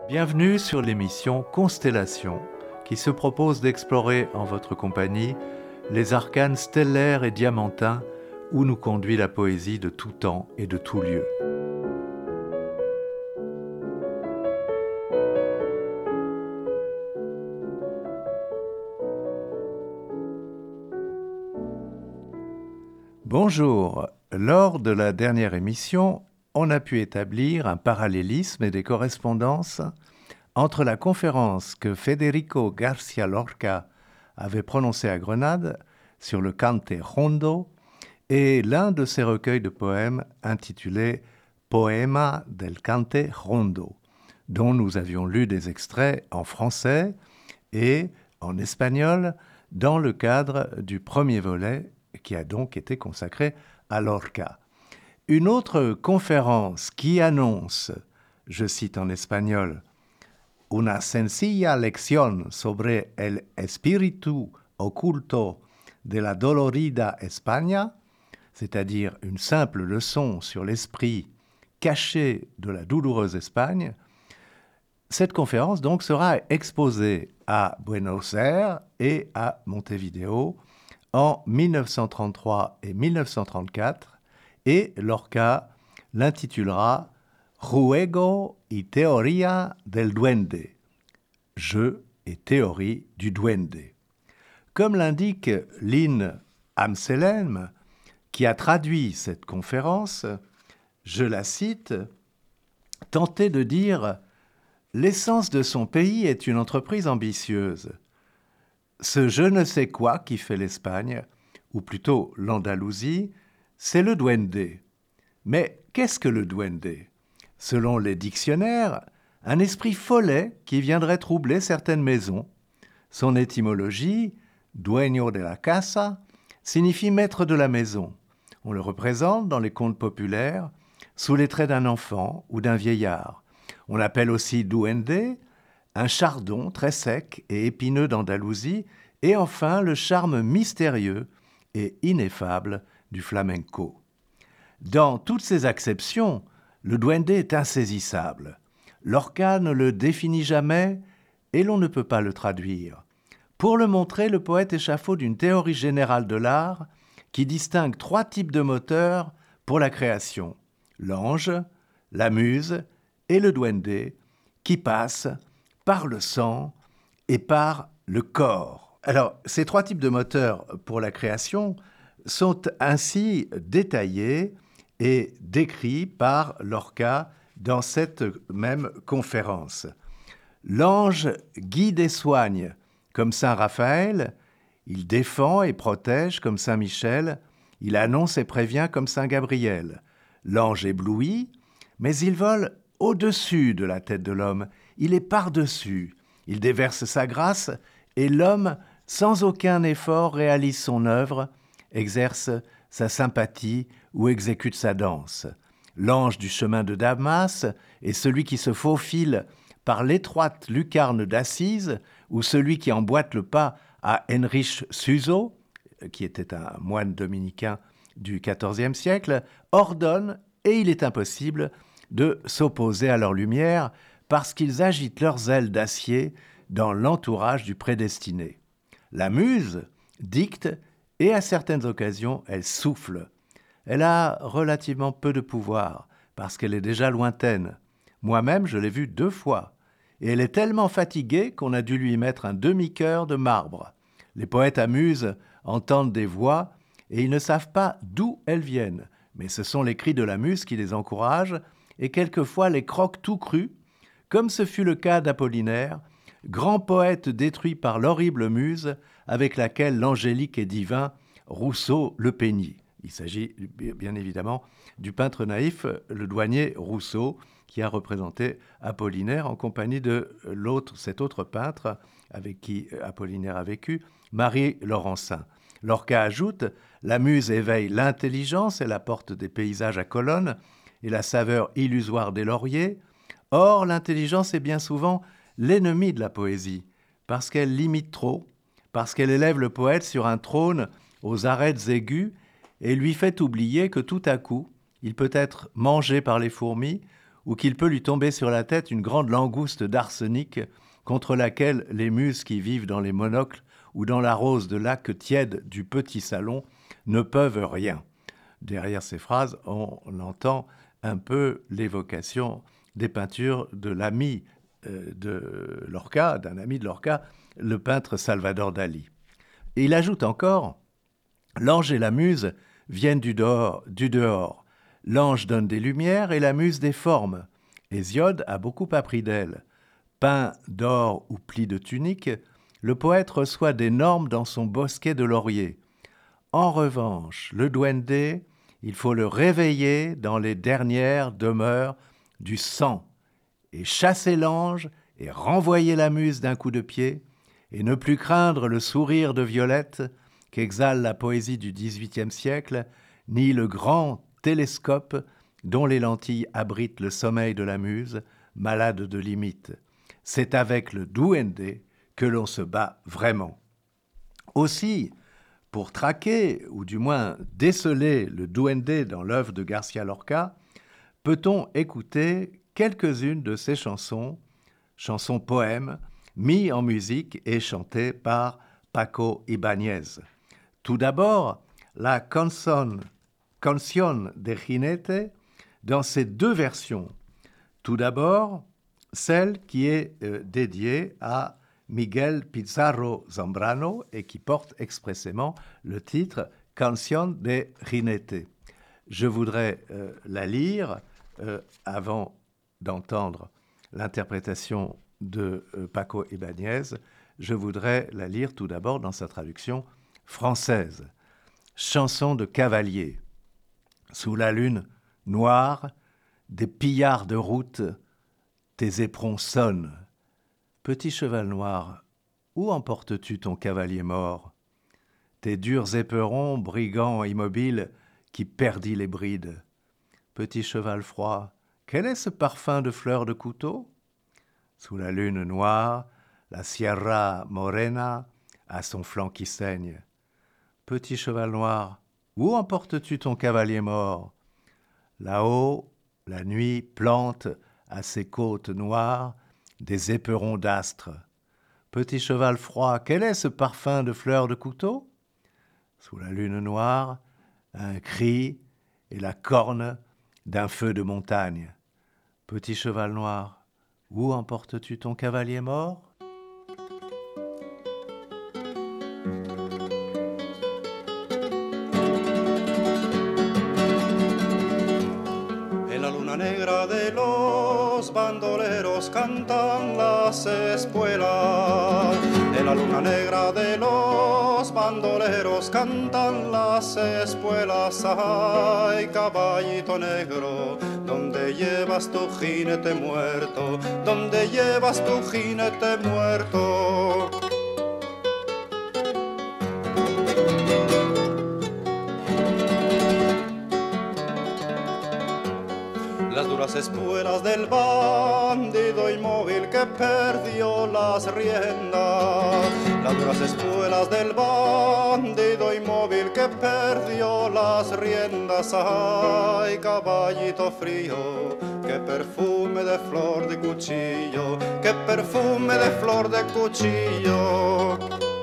Bienvenue sur l'émission Constellation, qui se propose d'explorer en votre compagnie les arcanes stellaires et diamantins où nous conduit la poésie de tout temps et de tout lieu. Bonjour, lors de la dernière émission, on a pu établir un parallélisme et des correspondances entre la conférence que Federico García Lorca avait prononcée à Grenade sur le Cante Jondo et l'un de ses recueils de poèmes intitulé Poema del Cante Jondo, dont nous avions lu des extraits en français et en espagnol dans le cadre du premier volet qui a donc été consacré à Lorca. Une autre conférence qui annonce, je cite en espagnol, Una sencilla lección sobre el espíritu oculto de la dolorida España, c'est-à-dire une simple leçon sur l'esprit caché de la douloureuse Espagne. Cette conférence donc sera exposée à Buenos Aires et à Montevideo en 1933 et 1934, et Lorca l'intitulera Juego y teoría del duende, jeu et théorie du duende. Comme l'indique Lynn Amselem, qui a traduit cette conférence, je la cite, tentait de dire « L'essence de son pays est une entreprise ambitieuse. Ce je ne sais quoi qui fait l'Espagne, ou plutôt l'Andalousie, c'est le duende. Mais qu'est-ce que le duende ? Selon les dictionnaires, un esprit follet qui viendrait troubler certaines maisons. Son étymologie, dueño de la casa, signifie maître de la maison. On le représente dans les contes populaires sous les traits d'un enfant ou d'un vieillard. On l'appelle aussi duende, un chardon très sec et épineux d'Andalousie, et enfin le charme mystérieux et ineffable du flamenco. Dans toutes ces acceptions, le duende est insaisissable. Lorca ne le définit jamais et l'on ne peut pas le traduire. Pour le montrer, le poète échafaude une théorie générale de l'art qui distingue 3 types de moteurs pour la création. L'ange, la muse et le duende qui passent par le sang et par le corps. Alors, ces 3 types de moteurs pour la création sont ainsi détaillés et décrits par Lorca dans cette même conférence. L'ange guide et soigne, comme saint Raphaël, il défend et protège, comme saint Michel, il annonce et prévient, comme saint Gabriel. L'ange éblouit, mais il vole au-dessus de la tête de l'homme, il est par-dessus, il déverse sa grâce, et l'homme, sans aucun effort, réalise son œuvre, exerce sa sympathie ou exécute sa danse. L'ange du chemin de Damas est celui qui se faufile par l'étroite lucarne d'Assise ou celui qui emboîte le pas à Heinrich Suso, qui était un moine dominicain du XIVe siècle, ordonne, et il est impossible, de s'opposer à leur lumière parce qu'ils agitent leurs ailes d'acier dans l'entourage du prédestiné. La muse dicte et à certaines occasions, elle souffle. Elle a relativement peu de pouvoir parce qu'elle est déjà lointaine. Moi-même, je l'ai vue 2 fois. Et elle est tellement fatiguée qu'on a dû lui mettre un demi-cœur de marbre. Les poètes à muse entendent des voix et ils ne savent pas d'où elles viennent. Mais ce sont les cris de la muse qui les encouragent et quelquefois les croquent tout crus, comme ce fut le cas d'Apollinaire, grand poète détruit par l'horrible muse avec laquelle l'angélique et divin Rousseau le peignit. Il s'agit bien évidemment du peintre naïf, le douanier Rousseau, qui a représenté Apollinaire en compagnie de cet autre peintre avec qui Apollinaire a vécu, Marie Laurencin. Lorca ajoute « La muse éveille l'intelligence, elle apporte des paysages à colonnes et la saveur illusoire des lauriers. Or, l'intelligence est bien souvent l'ennemi de la poésie, parce qu'elle limite trop, parce qu'elle élève le poète sur un trône aux arêtes aigus et lui fait oublier que tout à coup, il peut être mangé par les fourmis ou qu'il peut lui tomber sur la tête une grande langouste d'arsenic contre laquelle les muses qui vivent dans les monocles ou dans la rose de lac tiède du petit salon ne peuvent rien. Derrière ces phrases, on entend un peu l'évocation des peintures de l'ami de Lorca, d'un ami de Lorca, le peintre Salvador Dali. Et il ajoute encore « L'ange et la muse viennent du dehors. L'ange donne des lumières et la muse des formes. Hésiode a beaucoup appris d'elle. Peint d'or ou pli de tunique, le poète reçoit des normes dans son bosquet de lauriers. En revanche, le duende, il faut le réveiller dans les dernières demeures du sang et chasser l'ange et renvoyer la muse d'un coup de pied et ne plus craindre le sourire de Violette qu'exhale la poésie du XVIIIe siècle, ni le grand télescope dont les lentilles abritent le sommeil de la muse, malade de limites. C'est avec le duende que l'on se bat vraiment. Aussi, pour traquer, ou du moins déceler le duende dans l'œuvre de Garcia Lorca, peut-on écouter quelques-unes de ses chansons poèmes, mis en musique et chantés par Paco Ibáñez. Tout d'abord, la Canción de Jinete dans ses deux versions. Tout d'abord, celle qui est dédiée à Miguel Pizarro Zambrano et qui porte expressément le titre Canción de Jinete. Je voudrais la lire avant d'entendre l'interprétation de Paco Ibáñez. Je voudrais la lire tout d'abord dans sa traduction française. Chanson de cavalier. Sous la lune noire, des pillards de route, tes éperons sonnent. Petit cheval noir, où emportes-tu ton cavalier mort? Tes durs éperons, brigands immobiles, qui perdit les brides. Petit cheval froid, quel est ce parfum de fleurs de couteau? Sous la lune noire, la Sierra Morena a son flanc qui saigne. Petit cheval noir, où emportes-tu ton cavalier mort? Là-haut, la nuit plante à ses côtes noires des éperons d'astres. Petit cheval froid, quel est ce parfum de fleurs de couteau? Sous la lune noire, un cri et la corne d'un feu de montagne. Petit cheval noir, où emportes-tu ton cavalier mort? En la luna negra de los bandoleros cantan las espuelas. En la luna negra de los bandoleros cantan las espuelas. Ay, caballito negro, ¿dónde llevas tu jinete muerto? ¿Dónde llevas tu jinete muerto? Las duras espuelas del bandido inmóvil que perdió las riendas. Las duras espuelas del bandido inmóvil que perdió las riendas. Ay, caballito frío, qué perfume de flor de cuchillo, qué perfume de flor de cuchillo.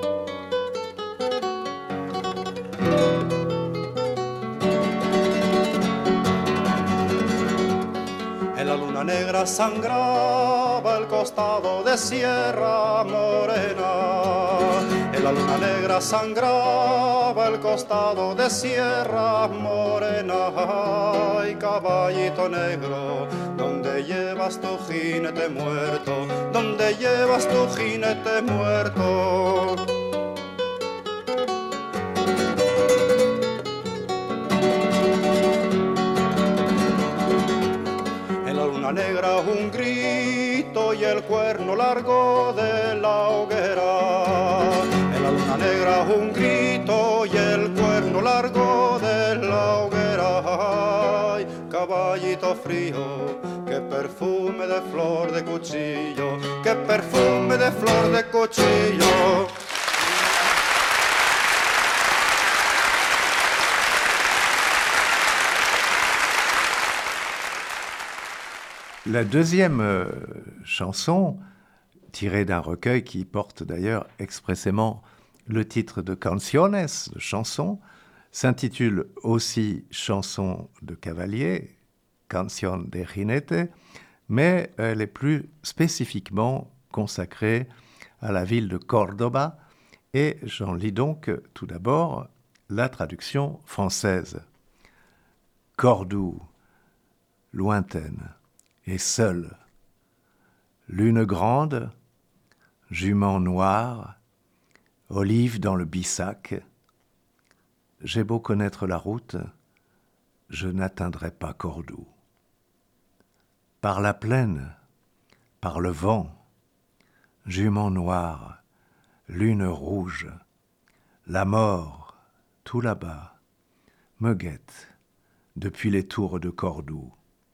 En la luna negra sangraba el costado de Sierra Morena. En la luna negra sangraba el costado de Sierra Morena. Ay, caballito negro, ¿dónde llevas tu jinete muerto? ¿Dónde llevas tu jinete muerto? Negra un grito y el cuerno largo de la hoguera. En la luna negra un grito y el cuerno largo de la hoguera. Ay, caballito frío, qué perfume de flor de cuchillo, qué perfume de flor de cuchillo. La deuxième chanson, tirée d'un recueil qui porte d'ailleurs expressément le titre de Canciones, de chanson, s'intitule aussi Chanson de cavalier, Canción de jinete, mais elle est plus spécifiquement consacrée à la ville de Córdoba, et j'en lis donc tout d'abord la traduction française. Cordoue, lointaine et seule, lune grande, jument noir, olive dans le bissac, j'ai beau connaître la route, je n'atteindrai pas Cordoue. Par la plaine, par le vent, jument noir, lune rouge, la mort, tout là-bas, me guette depuis les tours de Cordoue.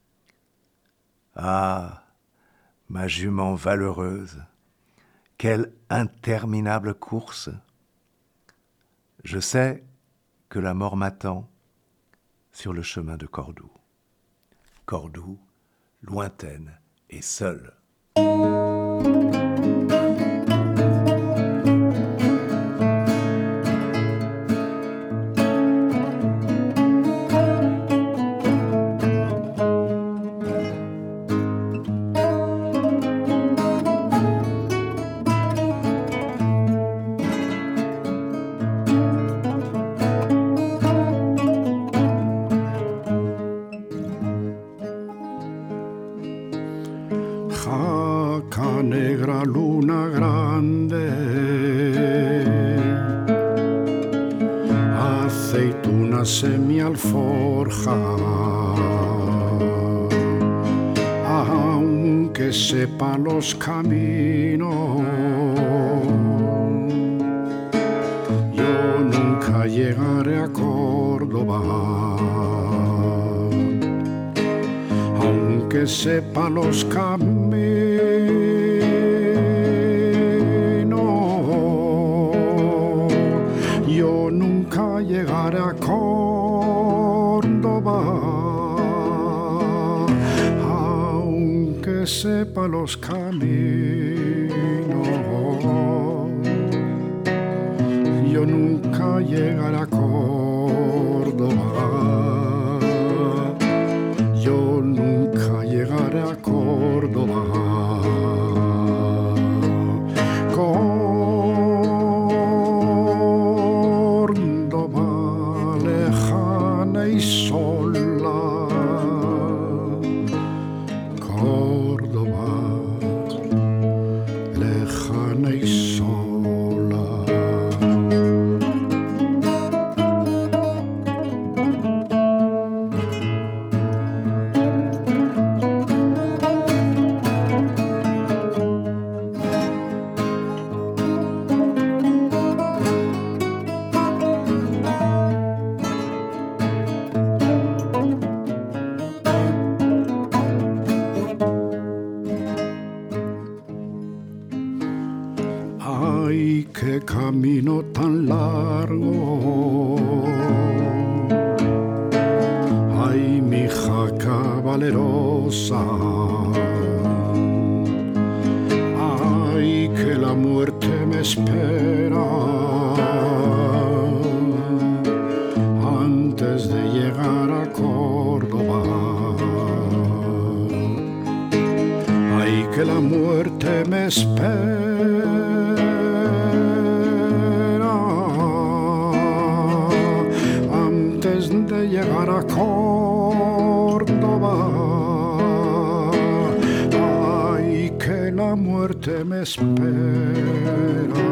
Ah, ma jument valeureuse, quelle interminable course! Je sais que la mort m'attend sur le chemin de Cordoue. Cordoue, lointaine et seule. Jaca negra luna grande, aceitunas en mi alforja, aunque sepa los caminos, yo nunca llegaré a Córdoba. Que sepa los caminos, yo nunca llegaré a Córdoba, aunque sepa los caminos, yo nunca llegaré a Córdoba. Yo nunca llegaré a Córdoba. Córdoba lejana y sola. Córdoba lejana y sola. Ay, qué camino tan largo. Ay, mi jaca valerosa. Ay, que la muerte me espera antes de llegar a Córdoba. Ay, que la muerte me espera antes de llegar a Córdoba. Ay, que la muerte me espera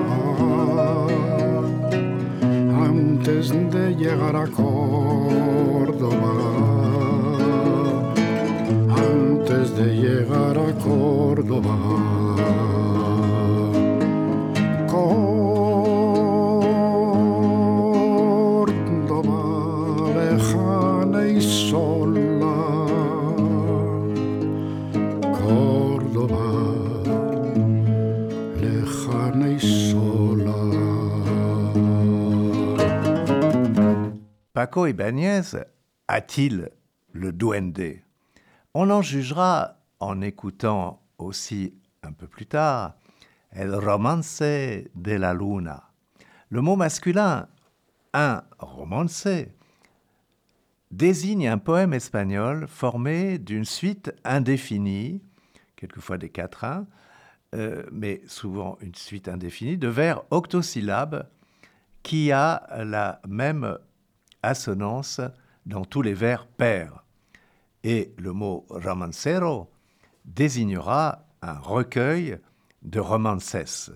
antes de llegar a Córdoba. Antes de llegar a Córdoba. Córdoba lejana y sola. Córdoba lejana y sola. Paco Ibáñez a-t-il le duende? On en jugera en écoutant aussi un peu plus tard El romance de la luna. Le mot masculin, un romance, désigne un poème espagnol formé d'une suite indéfinie, quelquefois des quatrains, mais souvent une suite indéfinie, de vers octosyllabes qui a la même assonance dans tous les vers pairs. Et le mot romancero désignera un recueil de romances.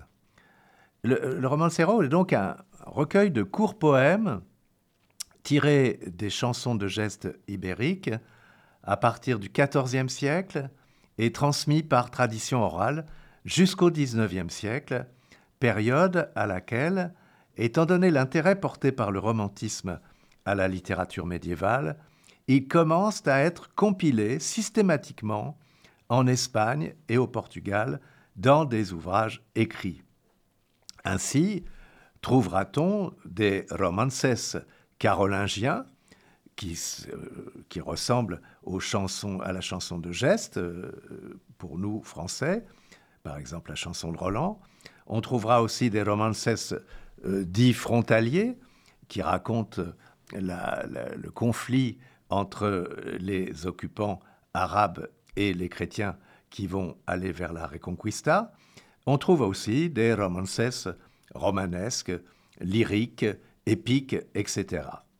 Le romancero est donc un recueil de courts poèmes tirés des chansons de gestes ibériques à partir du XIVe siècle et transmis par tradition orale jusqu'au XIXe siècle, période à laquelle, étant donné l'intérêt porté par le romantisme à la littérature médiévale, ils commencent à être compilés systématiquement en Espagne et au Portugal dans des ouvrages écrits. Ainsi, trouvera-t-on des romances carolingiens qui ressemblent à la chanson de geste, pour nous Français, par exemple la chanson de Roland. On trouvera aussi des romances dits frontaliers qui racontent le conflit entre les occupants arabes et les chrétiens qui vont aller vers la Reconquista. On trouve aussi des romances romanesques, lyriques, épiques, etc.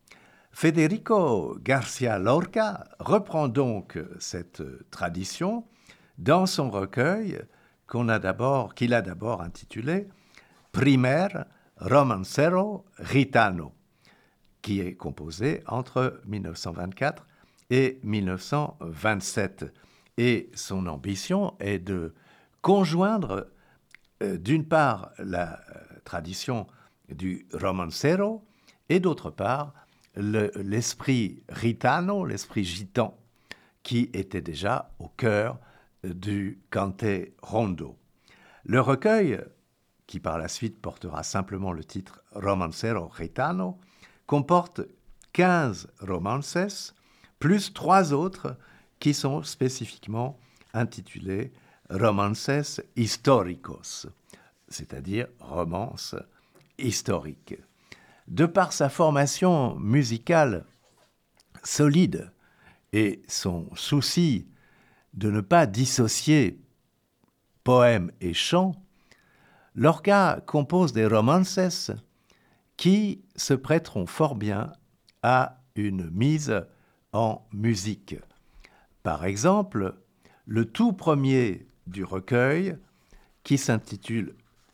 Federico García Lorca reprend donc cette tradition dans son recueil qu'il a d'abord intitulé Primer Romancero Gitano, qui est composé entre 1924 et 1927. Et son ambition est de conjoindre d'une part la tradition du romancero et d'autre part l'esprit gitano, l'esprit gitan, qui était déjà au cœur du cante rondo. Le recueil, qui par la suite portera simplement le titre Romancero Gitano, comporte 15 romances, plus 3 autres qui sont spécifiquement intitulés romances históricos, c'est-à-dire romances historiques. De par sa formation musicale solide et son souci de ne pas dissocier poème et chant, Lorca compose des romances qui se prêteront fort bien à une mise en musique. Par exemple, le tout premier du recueil, qui s'intitule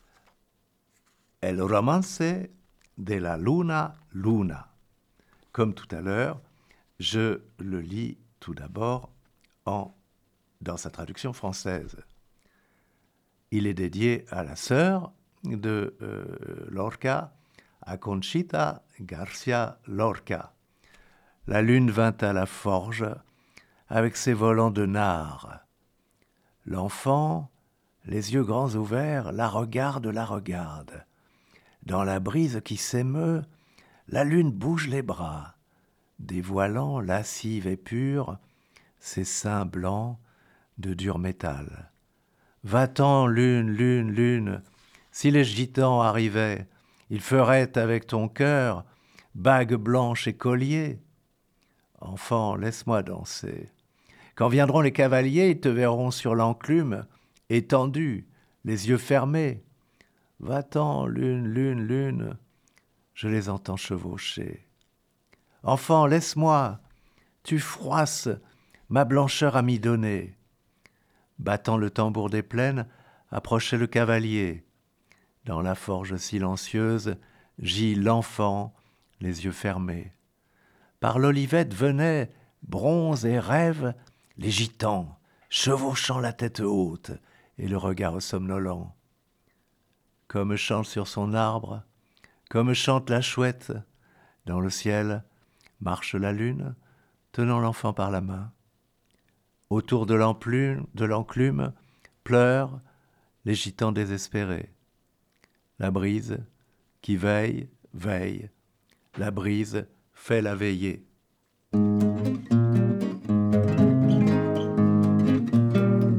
El romance de la luna luna. Comme tout à l'heure, je le lis tout d'abord dans sa traduction française. Il est dédié à la sœur de Lorca, à Conchita García Lorca. La lune vint à la forge avec ses volants de nard. L'enfant, les yeux grands ouverts, la regarde. Dans la brise qui s'émeut, la lune bouge les bras, dévoilant lascive et pure ses seins blancs de dur métal. Va-t'en, lune, si les gitans arrivaient, ils feraient avec ton cœur bague blanche et collier. Enfant, laisse-moi danser. Quand viendront les cavaliers, ils te verront sur l'enclume, étendu, les yeux fermés. Va-t'en, lune, je les entends chevaucher. Enfant, laisse-moi, tu froisses ma blancheur amidonnée. Battant le tambour des plaines, approchait le cavalier. Dans la forge silencieuse, gît l'enfant, les yeux fermés. Par l'olivette venaient, bronze et rêve, les gitans, chevauchant la tête haute et le regard somnolent. Comme chante sur son arbre, comme chante la chouette, dans le ciel marche la lune, tenant l'enfant par la main. Autour de l'enclume pleurent les gitans désespérés. La brise qui veille, la brise fait la veillée.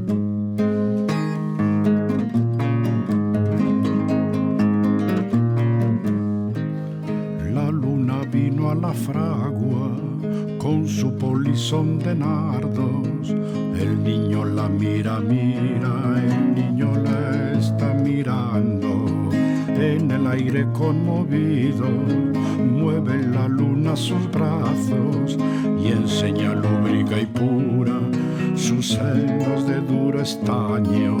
y son de nardos. El niño la mira, el niño la está mirando. En el aire conmovido mueve la luna sus brazos y enseña lúbrica y pura sus senos de duro estaño.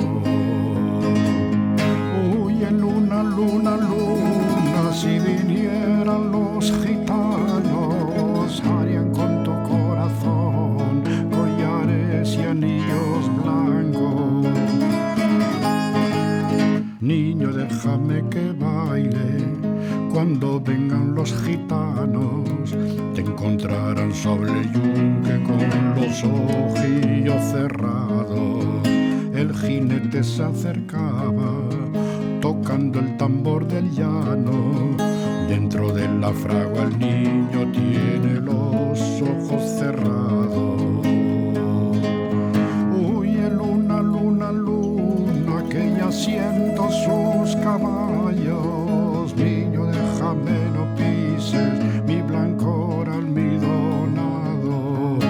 Huye luna, luna, luna, si vinieran los gitanos, harían con tu corazón collares y anillos blancos. Niño, déjame que baile, cuando vengan los gitanos, te encontrarán sobre el yunque con los ojillos cerrados. El jinete se acercaba, tocando el tambor del llano. Dentro de la fragua el niño tiene los ojos cerrados. Huye luna, luna, luna, que ya siento sus caballos. Niño, déjame, no pises mi blancor almidonado.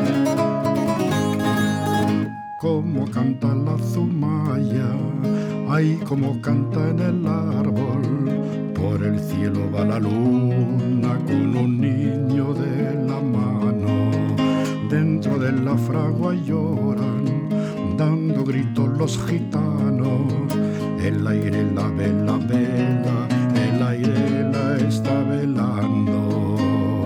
Como canta la zumaya, ay, como canta en el árbol. Por el cielo va la luna con un niño de la mano. Dentro de la fragua lloran, dando gritos los gitanos. El aire la vela, vela, el aire la está velando.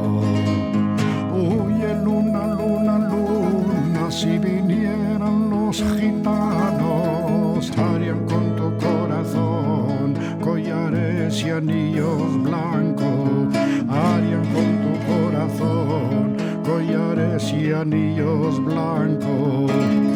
Huye luna, luna, luna, si vinieran los gitanos, harían con tu corazón collares y anillos blancos. Harían con tu corazón collares y anillos blancos.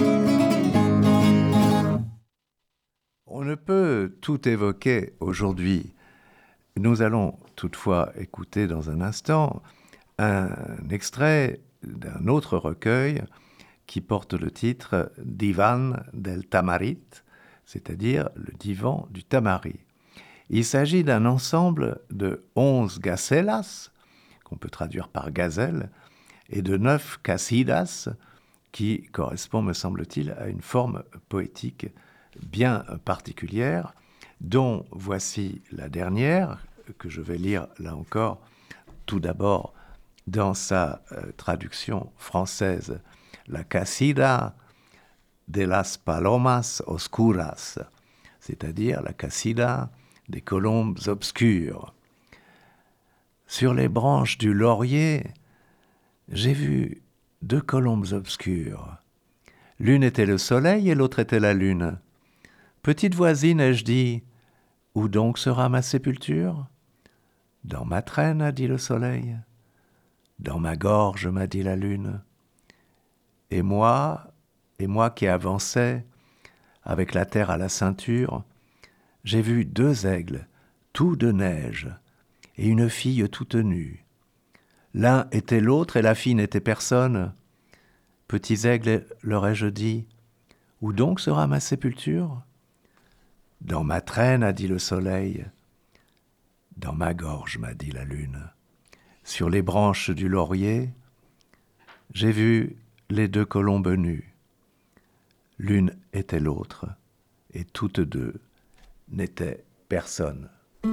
On ne peut tout évoquer aujourd'hui. Nous allons toutefois écouter dans un instant un extrait d'un autre recueil qui porte le titre Divan del Tamarit, c'est-à-dire le divan du Tamari. Il s'agit d'un ensemble de 11 gacelas, qu'on peut traduire par gazelle, et de 9 casidas, qui correspond, me semble-t-il, à une forme poétique bien particulière, dont voici la dernière, que je vais lire là encore, tout d'abord dans sa traduction française, la casida de las palomas oscuras, c'est-à-dire la casida des colombes obscures. Sur les branches du laurier, j'ai vu 2 colombes obscures. L'une était le soleil et l'autre était la lune. Petite voisine, ai-je dit, où donc sera ma sépulture ? Dans ma traîne, a dit le soleil. Dans ma gorge, m'a dit la lune. Et moi qui avançais, avec la terre à la ceinture, j'ai vu 2 aigles, tout de neige, et une fille toute nue. L'un était l'autre et la fille n'était personne. Petits aigles, leur ai-je dit, où donc sera ma sépulture ? Dans ma traîne, a dit le soleil. Dans ma gorge, m'a dit la lune. Sur les branches du laurier, j'ai vu les 2 colombes nues. L'une était l'autre, et toutes 2 n'étaient personne.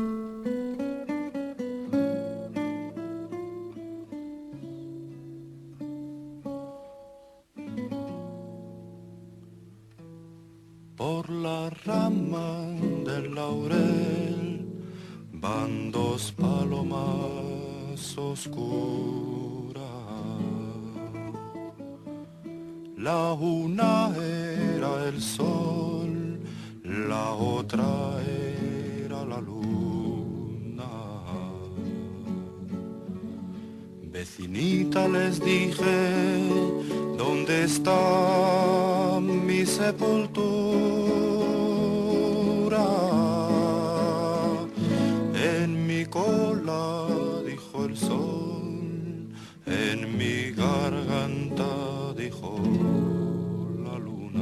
Por la rama del laurel van 2 palomas oscuras. La una era el sol, la otra era la luna. Vecinita, les dije, ¿dónde está mi sepultura? En mi cola, dijo el sol, en mi garganta, dijo la luna.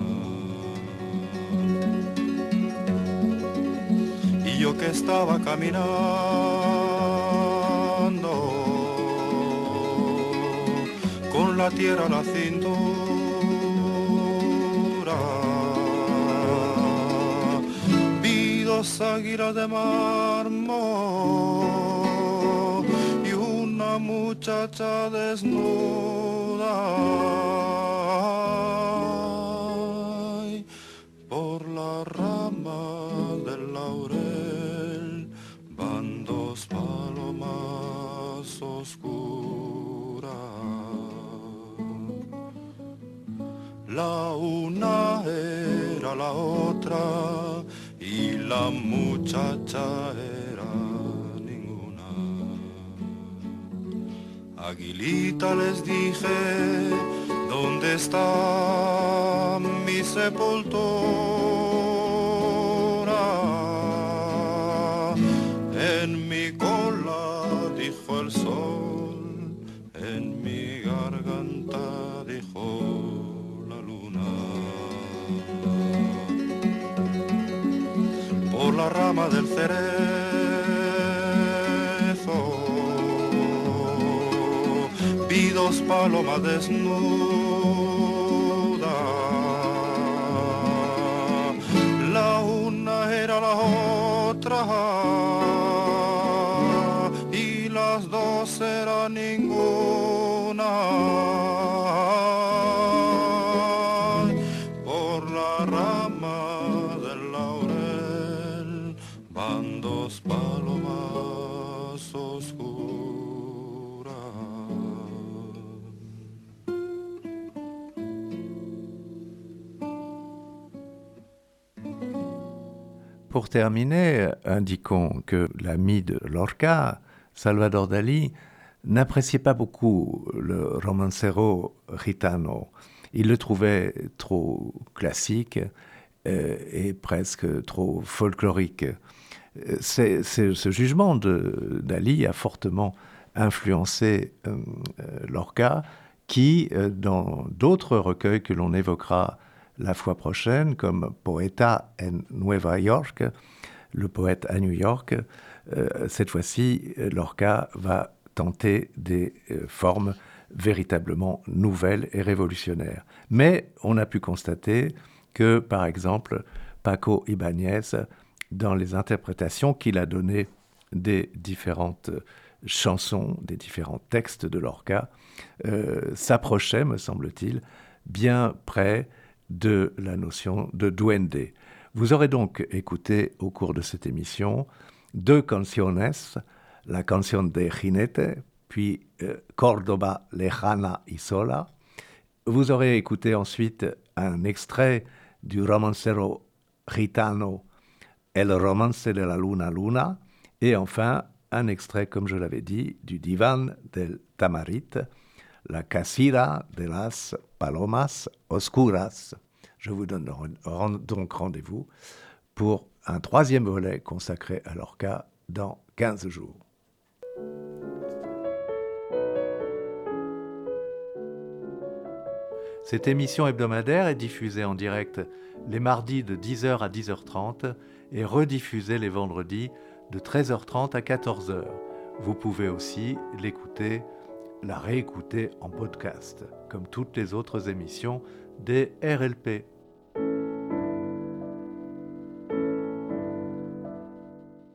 Y yo que estaba caminando con la tierra a la cintura, vi dos águilas de mármol y una muchacha desnuda. Por la rama del laurel van dos palomas oscuras. La una era la otra y la muchacha era ninguna. Aguilita les dije, ¿dónde está mi sepultura? En mi cola, dijo el sol, en mi garganta, dijo la luna. Por la rama del cerezo vi dos palomas desnudas. La una era la otra y las dos eran ninguna. Por la rama del laurel van dos palomas oscuras. Pour terminer, indiquons que l'ami de Lorca, Salvador Dalí, n'appréciait pas beaucoup le romancero gitano. Il le trouvait trop classique et presque trop folklorique. Ce jugement de Dalí a fortement influencé Lorca, qui, dans d'autres recueils que l'on évoquera la fois prochaine, comme Poeta en Nueva York, le poète à New York, cette fois-ci, Lorca va tenter des formes véritablement nouvelles et révolutionnaires. Mais on a pu constater que, par exemple, Paco Ibáñez, dans les interprétations qu'il a données des différentes chansons, des différents textes de Lorca, s'approchait, me semble-t-il, bien près de la notion de duende. Vous aurez donc écouté au cours de cette émission 2 canciones, la canción de Jinete, puis Córdoba lejana y sola. Vous aurez écouté ensuite un extrait du romancero gitano El romance de la luna luna, et enfin un extrait, comme je l'avais dit, du divan del Tamarit, la casira de las palomas oscuras. Je vous donne donc rendez-vous pour un 3e volet consacré à Lorca dans 15 jours. Cette émission hebdomadaire est diffusée en direct les mardis de 10h à 10h30 et rediffusée les vendredis de 13h30 à 14h. Vous pouvez aussi la réécouter en podcast, comme toutes les autres émissions des RLP.